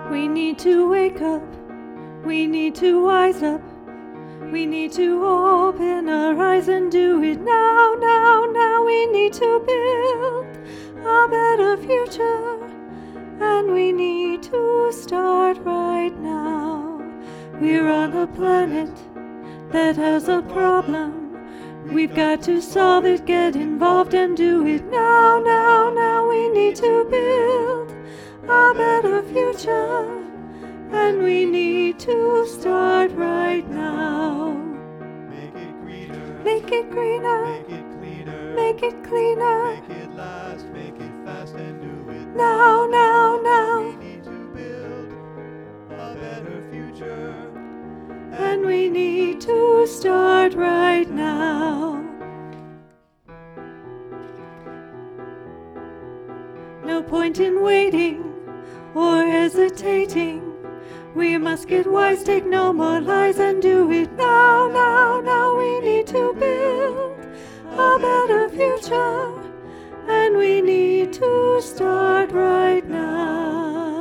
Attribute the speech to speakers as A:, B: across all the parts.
A: We need to wake up. We need to wise up. We need to open our eyes and do it now, now, now. We need to build a better future, and we need to start right now. We're on a planet that has a problem. We've got to solve it, get involved and do it now, now, now. We need to build a better future, and we need to start right now.
B: Make it greener,
A: Make it greener,
B: make it cleaner,
A: make it cleaner,
B: make it last, make it fast and do it
A: now, now, now.
B: We need to build a better future,
A: And we need to start right now. No point in waiting or hesitating. We must get wise, take no more lies and do it now, now, now. We need to build a better future, and we need to start right now.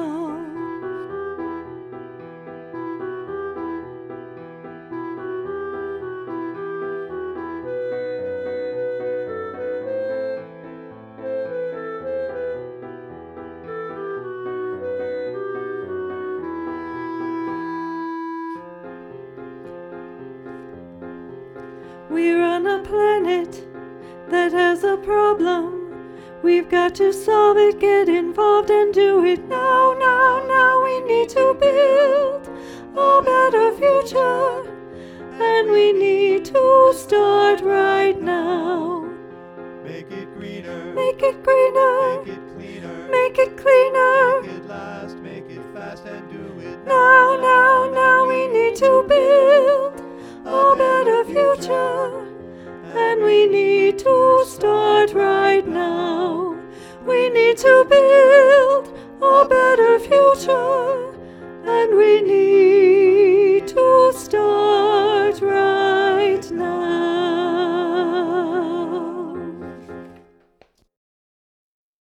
A: We're on a planet that has a problem. We've got to solve it, get involved and do it now, now, now. We need to build a better future, and we need to start right now.
B: make it greener,
A: Make it greener,
B: make it cleaner,
A: make it cleaner,
B: make it last, make it fast and do it
A: now, now, now. We need to build a better future, and we need to start right now. We need to build a better future, and we need